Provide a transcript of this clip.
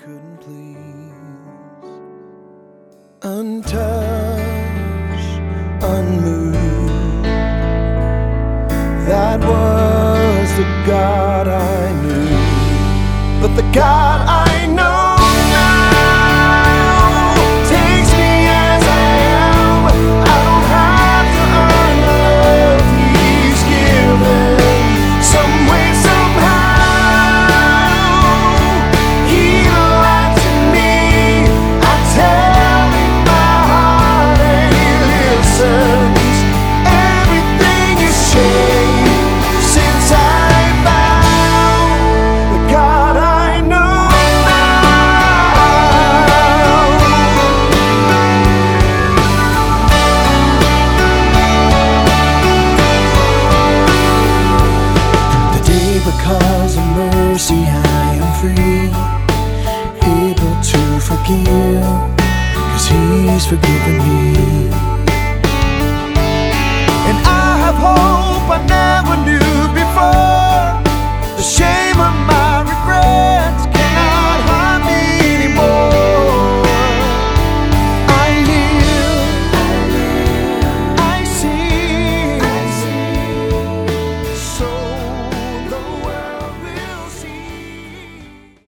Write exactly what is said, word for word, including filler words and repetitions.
couldn't please. Untouched, unmoved, that was the God I knew. But the God I know now takes me as I am. I don't have to earn the love He's given. Some way, somehow, He lied to me. I tell Him my heart and He listens. Everything has changed since I found the God I know now. Because of mercy I am free, able to forgive, 'cause He's forgiven me.